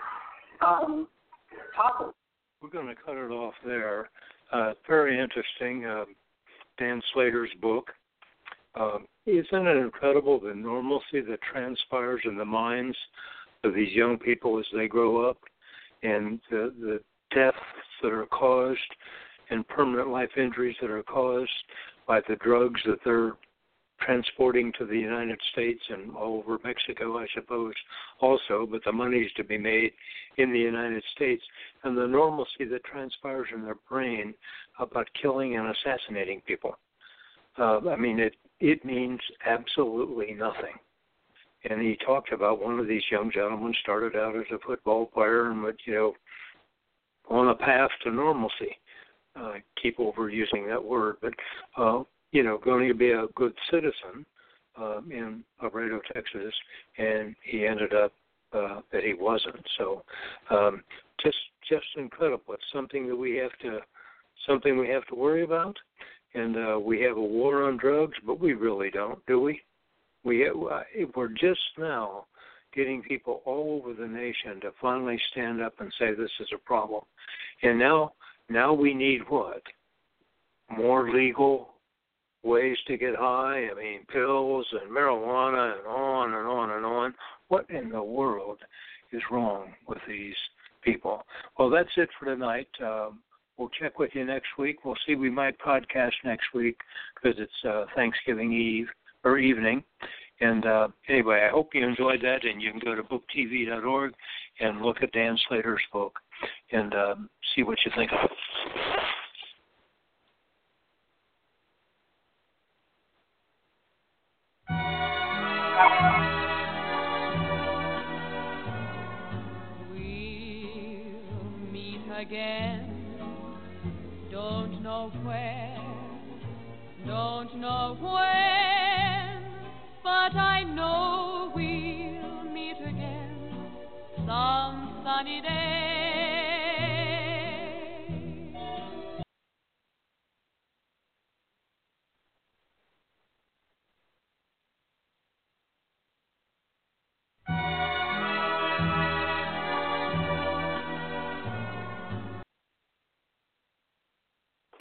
Um, talk. We're going to cut it off there. Uh, very interesting. Uh, Dan Slater's book. Uh, isn't it incredible the normalcy that transpires in the minds of these young people as they grow up, and the, the deaths that are caused and permanent life injuries that are caused by the drugs that they're transporting to the United States and all over Mexico, I suppose, also, but the money's to be made in the United States, and the normalcy that transpires in their brain about killing and assassinating people. Uh, I mean, it, it means absolutely nothing. And he talked about one of these young gentlemen started out as a football player and would, you know, on a path to normalcy. Uh, I keep overusing that word, but, uh, you know, going to be a good citizen uh, in Laredo, Texas, and he ended up uh, that he wasn't. So um, just just incredible. It's something that we have to something we have to worry about. And uh, we have a war on drugs, but we really don't, do we? We we're just now getting people all over the nation to finally stand up and say this is a problem. And now, now we need what? More legal ways to get high. I mean, pills and marijuana and on and on and on. What in the world is wrong with these people? Well, that's it for tonight. Um, we'll check with you next week. We'll see. We might podcast next week because it's uh, Thanksgiving Eve. Or evening. And uh, anyway, I hope you enjoyed that, and you can go to book t v dot org and look at Dan Slater's book and uh, see what you think of it. We'll meet again, don't know where, don't know when, but I know we'll meet again some sunny day.